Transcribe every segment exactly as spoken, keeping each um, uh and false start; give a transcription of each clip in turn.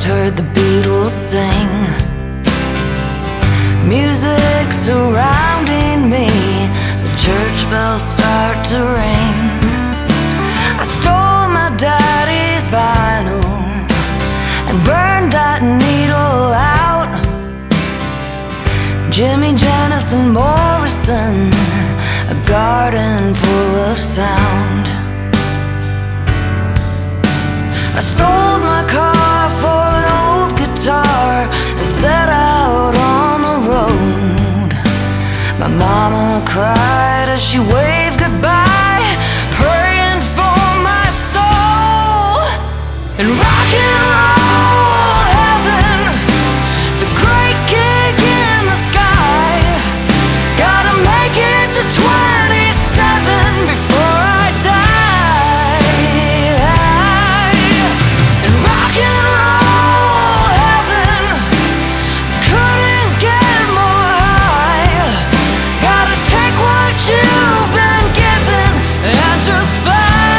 first heard the Beatles sing, music surrounding me, the church bells start to ring. I stole my daddy's vinyl and burned that needle out. Jimmy, Janis and Morrison, a garden full of sound. I sold my car for an old guitar and set out on the road. My mama cried as she waved goodbye, praying for my soul. And rock and roll heaven, the great gig in the sky. Gotta make it to twenty-seven before I die. And rock and roll heaven couldn't get more high. Gotta take what you've been given and just fly.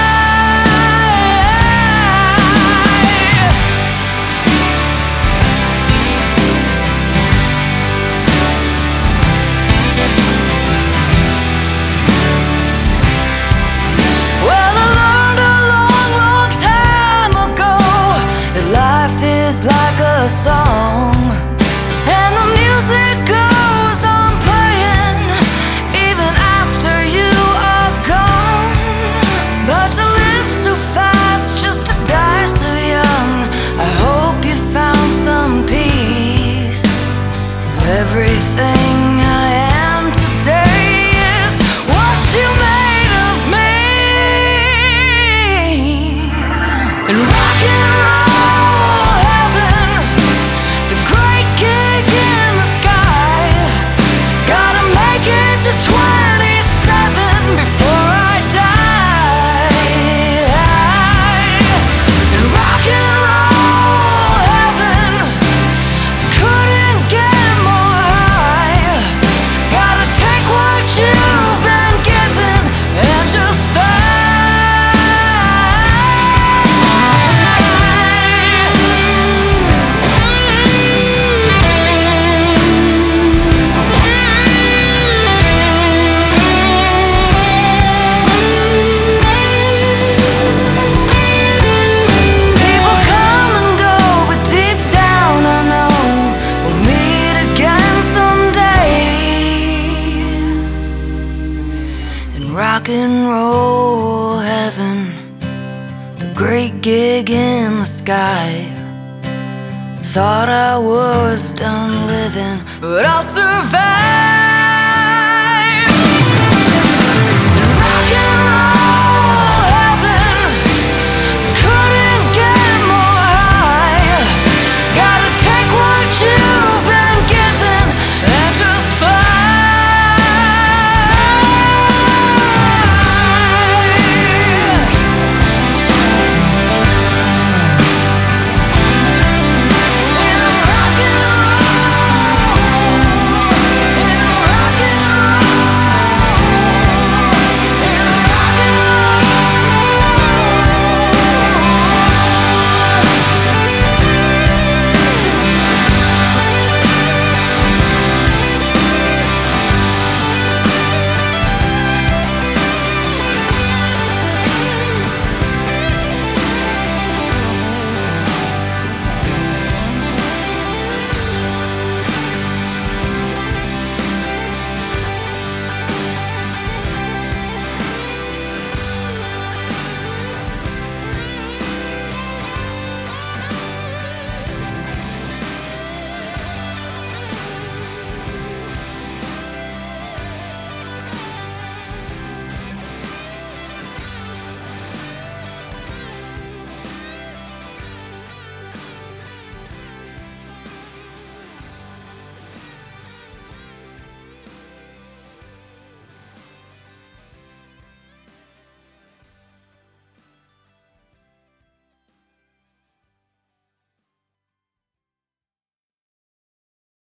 Well, I learned a long, long time ago that life is like a song, and the music goes on playing even after you are gone. But to live so fast, just to die so young, I hope you found some peace. Everything I am today is what you made of me. And rock and roll heaven, the great gig in the sky. Gotta make it to twenty-seven before I die. And rock and roll heaven couldn't get more high. Gotta take what you've been given and just fly. People come and go, but deep down I know we'll meet again someday. In rock and roll heaven, the great gig in the sky. Thought I was done living, but I'll survive.